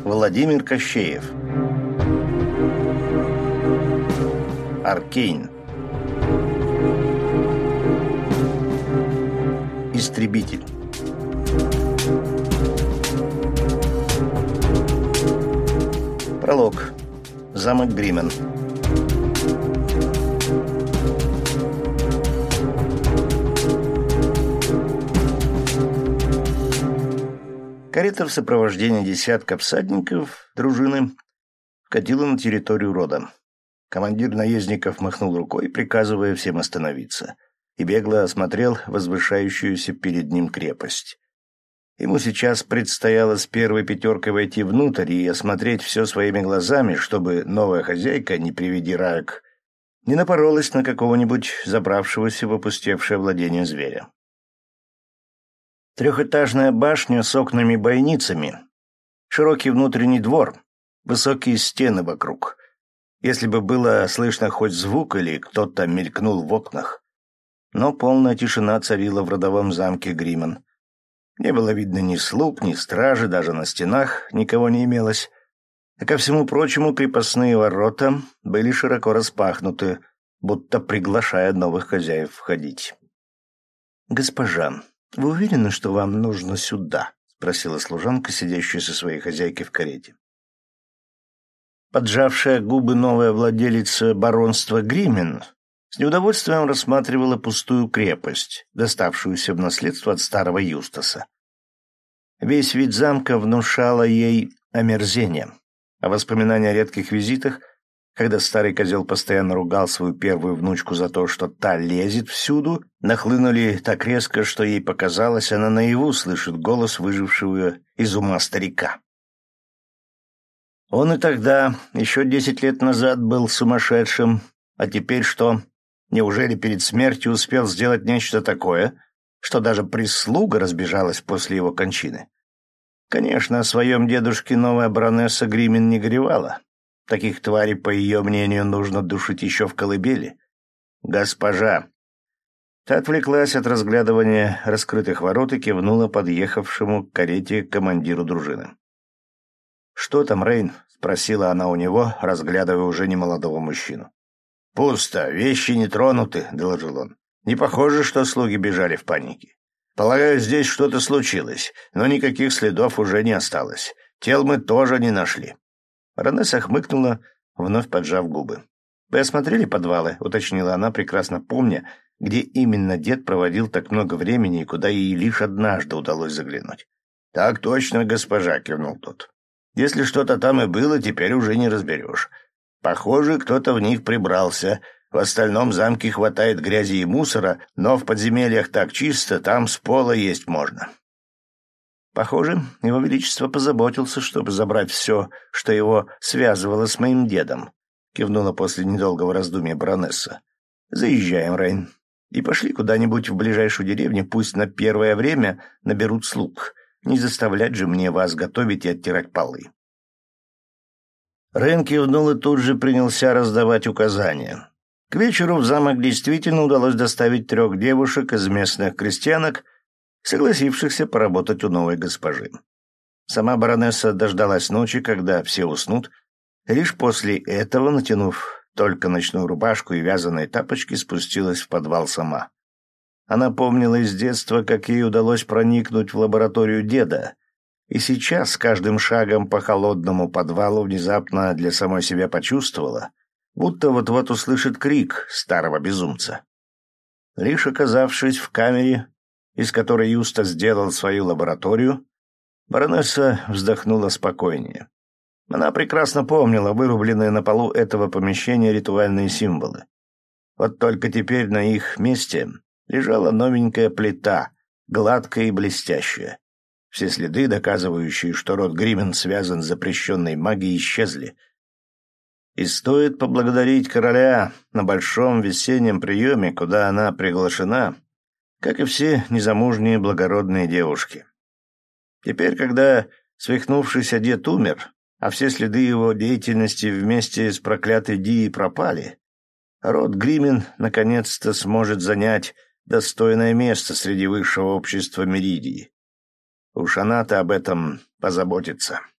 Владимир Кощеев. Аркейн. Истребитель. Пролог. Замок Гримен. Карета в сопровождении десятка всадников дружины вкатила на территорию рода. Командир наездников махнул рукой, приказывая всем остановиться, и бегло осмотрел возвышающуюся перед ним крепость. Ему сейчас предстояло с первой пятеркой войти внутрь и осмотреть все своими глазами, чтобы новая хозяйка, не приведи рак, не напоролась на какого-нибудь забравшегося в опустевшее владение зверя. Трехэтажная башня с окнами-бойницами, широкий внутренний двор, высокие стены вокруг. Если бы было слышно хоть звук или кто-то мелькнул в окнах. Но полная тишина царила в родовом замке Гримен. Не было видно ни слуг, ни стражи, даже на стенах никого не имелось. А ко всему прочему, крепостные ворота были широко распахнуты, будто приглашая новых хозяев входить. «Госпожа, вы уверены, что вам нужно сюда?» — спросила служанка, сидящая со своей хозяйкой в карете. Поджавшая губы новая владелица баронства Гримен с неудовольствием рассматривала пустую крепость, доставшуюся в наследство от старого Юстаса. Весь вид замка внушало ей омерзение, а воспоминания о редких визитах, когда старый козел постоянно ругал свою первую внучку за то, что та лезет всюду, нахлынули так резко, что ей показалось, она наяву слышит голос выжившего из ума старика. Он и тогда, еще 10 лет назад, был сумасшедшим, а теперь что? Неужели перед смертью успел сделать нечто такое, что даже прислуга разбежалась после его кончины? Конечно, о своем дедушке новая баронесса Гримен не горевала. Таких тварей, по ее мнению, нужно душить еще в колыбели. «Госпожа!» Та отвлеклась от разглядывания раскрытых ворот и кивнула подъехавшему к карете командиру дружины. «Что там, Рейн?» — спросила она у него, разглядывая уже немолодого мужчину. «Пусто, вещи не тронуты», — доложил он. «Не похоже, что слуги бежали в панике. Полагаю, здесь что-то случилось, но никаких следов уже не осталось. Тел мы тоже не нашли». Баронесса хмыкнула, вновь поджав губы. «Вы осмотрели подвалы?» — уточнила она, прекрасно помня, где именно дед проводил так много времени и куда ей лишь однажды удалось заглянуть. «Так точно, госпожа», — кивнул тот. «Если что-то там и было, теперь уже не разберешь. Похоже, кто-то в них прибрался. В остальном замке хватает грязи и мусора, но в подземельях так чисто, там с пола есть можно». «Похоже, его величество позаботился, чтобы забрать все, что его связывало с моим дедом», — кивнула после недолгого раздумья баронесса. «Заезжаем, Рейн, и пошли куда-нибудь в ближайшую деревню, пусть на первое время наберут слуг. Не заставлять же мне вас готовить и оттирать полы». Рейн кивнул и тут же принялся раздавать указания. К вечеру в замок действительно удалось доставить 3 девушек из местных крестьянок, согласившихся поработать у новой госпожи. Сама баронесса дождалась ночи, когда все уснут, и лишь после этого, натянув только ночную рубашку и вязаные тапочки, спустилась в подвал сама. Она помнила из детства, как ей удалось проникнуть в лабораторию деда, и сейчас с каждым шагом по холодному подвалу внезапно для самой себя почувствовала, будто вот-вот услышит крик старого безумца. Лишь оказавшись в камере, из которой Юстас сделал свою лабораторию, баронесса вздохнула спокойнее. Она прекрасно помнила вырубленные на полу этого помещения ритуальные символы. Вот только теперь на их месте лежала новенькая плита, гладкая и блестящая. Все следы, доказывающие, что род Гримен связан с запрещенной магией, исчезли. И стоит поблагодарить короля на большом весеннем приеме, куда она приглашена, как и все незамужние благородные девушки. Теперь, когда свихнувшийся дед умер, а все следы его деятельности вместе с проклятой Дией пропали, род Гримен наконец-то сможет занять достойное место среди высшего общества Меридии. Уж она-то об этом позаботится.